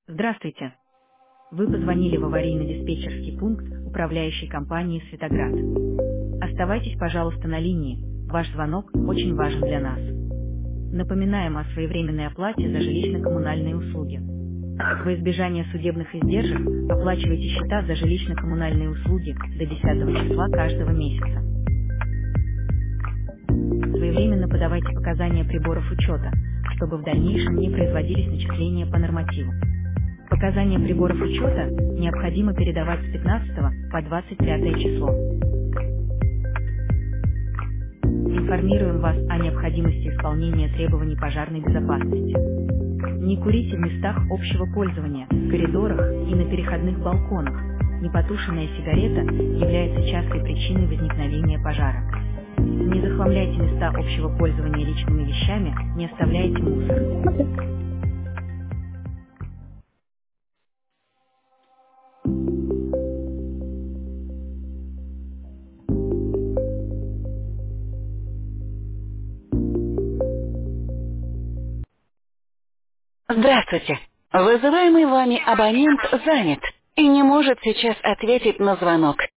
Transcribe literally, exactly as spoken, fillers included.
Здравствуйте. Вы позвонили в аварийно-диспетчерский пункт управляющей компании «Светоград». Оставайтесь, пожалуйста, на линии. Ваш звонок очень важен для нас. Напоминаем о своевременной оплате за жилищно-коммунальные услуги. Во избежание судебных издержек оплачивайте счета за жилищно-коммунальные услуги до десятого числа каждого месяца. Своевременно подавайте показания приборов учета, чтобы в дальнейшем не производились начисления по нормативу. Показания приборов учета необходимо передавать с пятнадцатого по двадцать пятое число. Информируем вас о необходимости исполнения требований пожарной безопасности. Не курите в местах общего пользования, в коридорах и на переходных балконах. Непотушенная сигарета является частой причиной возникновения пожара. Не захламляйте места общего пользования личными вещами, не оставляйте мусор. Здравствуйте. Вызываемый вами абонент занят и не может сейчас ответить на звонок.